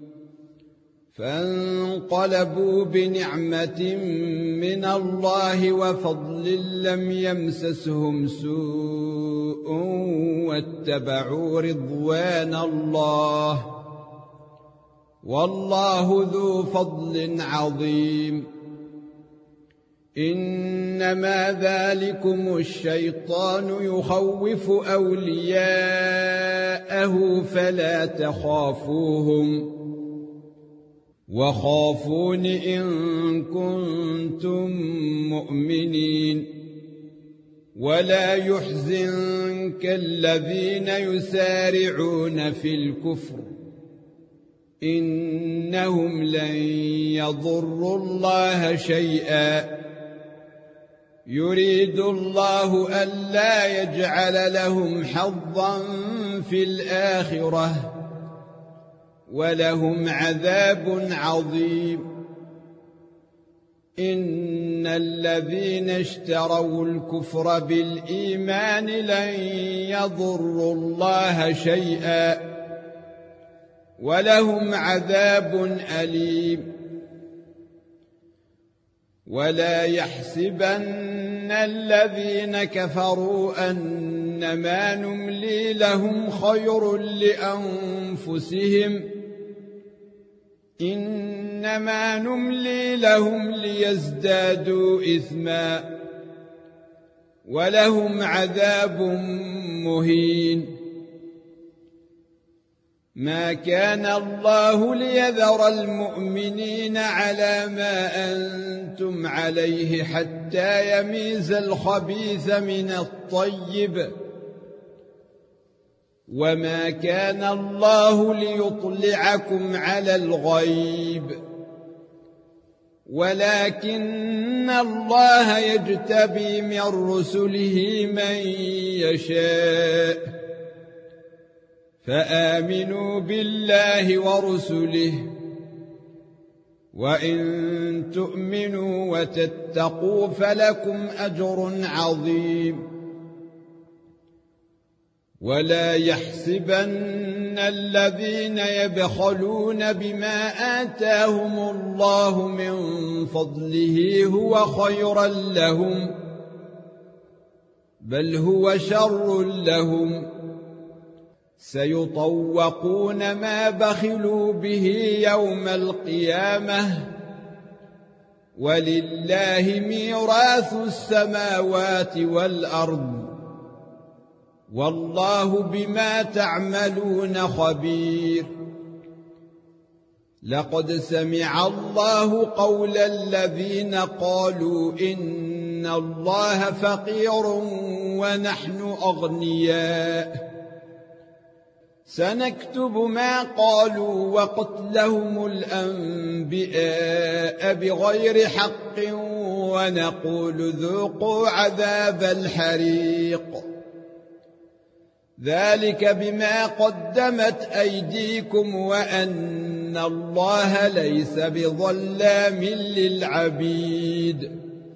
فانقلبوا بنعمة من الله وفضل لم يمسسهم سوء واتبعوا رضوان الله والله ذو فضل عظيم إنما ذلكم الشيطان يخوف أولياءه فلا تخافوهم وخافون إن كنتم مؤمنين ولا يحزنك الذين يسارعون في الكفر إنهم لن يضروا الله شيئا يريد الله ألا يجعل لهم حظا في الآخرة ولهم عذاب عظيم إن الذين اشتروا الكفر بالإيمان لن يضروا الله شيئا ولهم عذاب أليم ولا يحسبن الذين كفروا أنما نملي لهم خير لأنفسهم إنما نملي لهم ليزدادوا إثما ولهم عذاب مهين ما كان الله ليذر المؤمنين على ما أنتم عليه حتى يميز الخبيث من الطيب وما كان الله ليطلعكم على الغيب ولكن الله يجتبي من رسله من يشاء فآمنوا بالله ورسله وإن تؤمنوا وتتقوا فلكم أجر عظيم ولا يحسبن الذين يبخلون بما آتاهم الله من فضله هو خيرا لهم بل هو شر لهم سيطوقون ما بخلوا به يوم القيامة ولله ميراث السماوات والأرض والله بما تعملون خبير لقد سمع الله قول الذين قالوا إن الله فقير ونحن أغنياء سنكتب ما قالوا وقتلهم الأنبياء بغير حق ونقول ذوقوا عذاب الحريق ذلك بما قدمت أيديكم وأن الله ليس بظلام للعبيد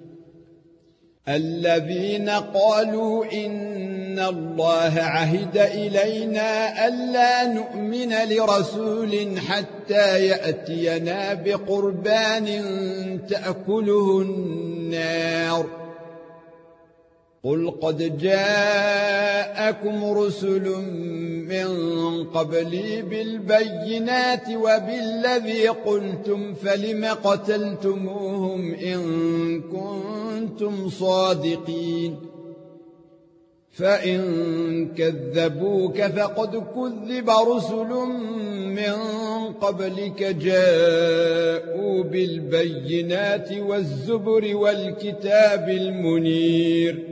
الذين قالوا إن الله عهد إلينا ألا نؤمن لرسول حتى يأتينا بقربان تأكله النار قل قد جاءكم رسل من قبلي بالبينات وبالذي قلتم فلم قتلتموهم إن كنتم صادقين فإن كذبوك فقد كذب رسل من قبلك جاءوا بالبينات والزبر والكتاب المنير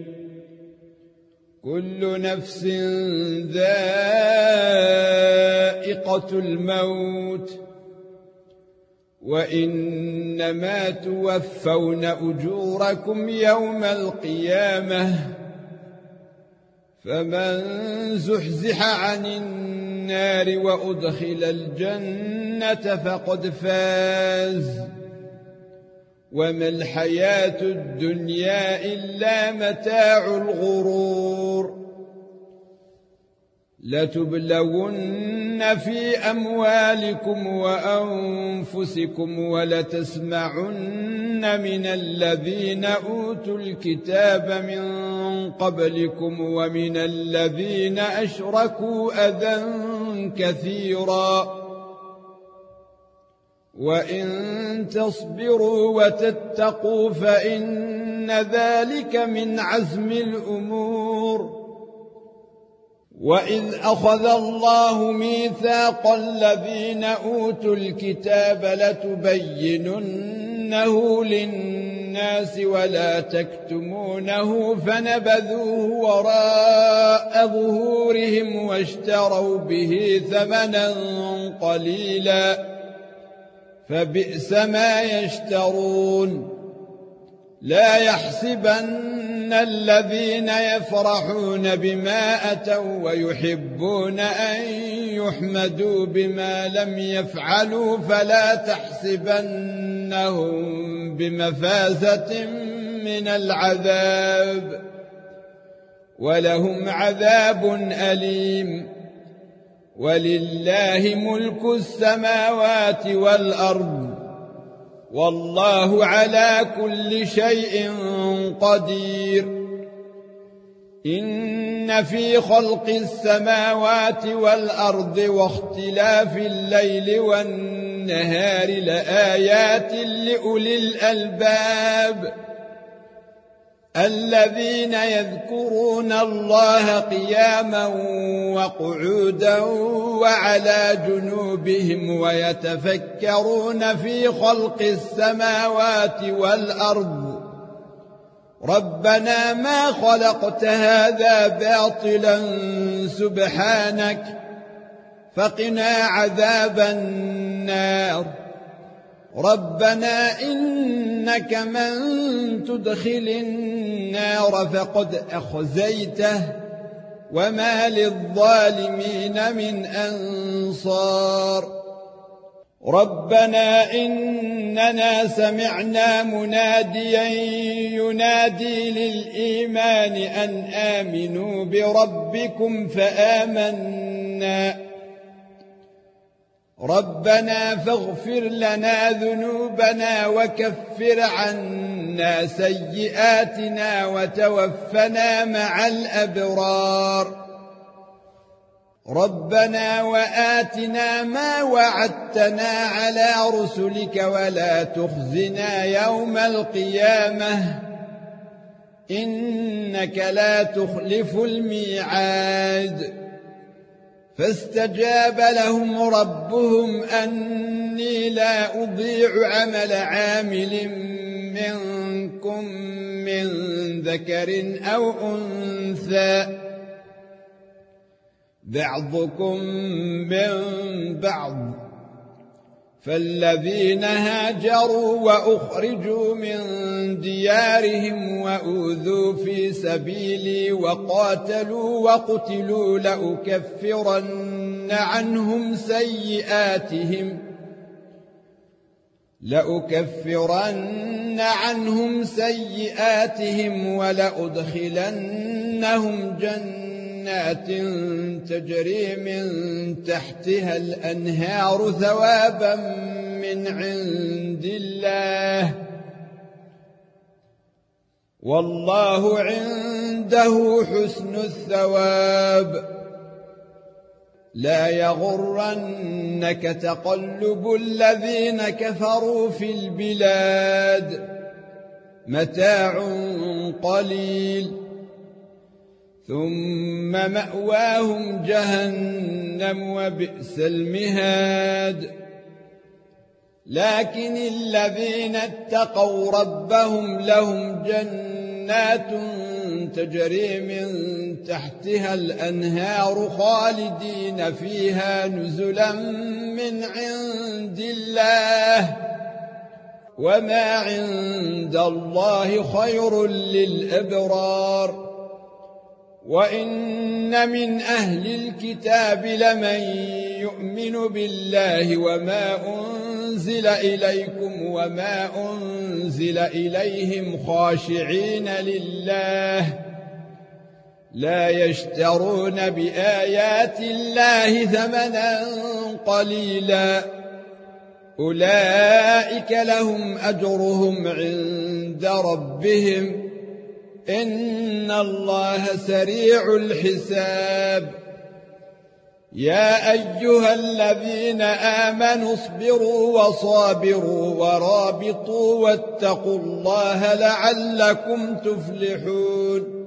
كل نفس ذائقة الموت وإنما توفون أجوركم يوم القيامة فمن زحزح عن النار وأدخل الجنة فقد فاز وما الحياة الدنيا إلا متاع الغرور لتبلون في أموالكم وأنفسكم ولتسمعن من الذين أوتوا الكتاب من قبلكم ومن الذين أشركوا أذى كثيرا وإن تصبروا وتتقوا فإن ذلك من عزم الأمور وإذ أخذ الله ميثاق الذين أوتوا الكتاب لتبيننه للناس ولا تكتمونه فنبذوه وراء ظهورهم واشتروا به ثمنا قليلا فبئس ما يشترون لا يحسبن الذين يفرحون بما أتوا ويحبون أن يحمدوا بما لم يفعلوا فلا تحسبنهم بمفازة من العذاب ولهم عذاب أليم ولله ملك السماوات والأرض والله على كل شيء قدير إن في خلق السماوات والأرض واختلاف الليل والنهار لآيات لأولي الألباب الذين يذكرون الله قياما وقعودا وعلى جنوبهم ويتفكرون في خلق السماوات والأرض ربنا ما خلقت هذا باطلا سبحانك فقنا عذاب النار ربنا إنك من تدخل النار فقد أخزيته وما للظالمين من أنصار ربنا إننا سمعنا مناديا ينادي للإيمان أن آمنوا بربكم فآمنا ربنا فاغفر لنا ذنوبنا وكفر عنا سيئاتنا وتوفنا مع الأبرار ربنا وآتنا ما وعدتنا على رسلك ولا تخزنا يوم القيامة إنك لا تخلف الميعاد فاستجاب لهم ربهم أني لا أضيع عمل عامل منكم من ذكر أو أنثى بعضكم من بعض فالذين هاجروا وأخرجوا من ديارهم وأوذوا في سبيلي وقاتلوا وقتلوا لأكفرن عنهم سيئاتهم ولأدخلنهم جنات تجري من تحتها الأنهار ثوابا من عند الله والله عنده حسن الثواب لا يغرنك تقلب الذين كفروا في البلاد متاع قليل ثم مأواهم جهنم وبئس المهاد لكن الذين اتقوا ربهم لهم جنات تجري من تحتها الأنهار خالدين فيها نزلا من عند الله وما عند الله خير للأبرار وَإِنَّ مِنْ أَهْلِ الْكِتَابِ لَمَن يُؤْمِنُ بِاللَّهِ وَمَا أُنْزِلَ إِلَيْكُمْ وَمَا أُنْزِلَ إِلَيْهِمْ خَاشِعِينَ لِلَّهِ لا يشترون بآيات الله ثمنا قليلا أولئك لهم أجرهم عند ربهم إن الله سريع الحساب يا أيها الذين آمنوا اصبروا وصابروا ورابطوا واتقوا الله لعلكم تفلحون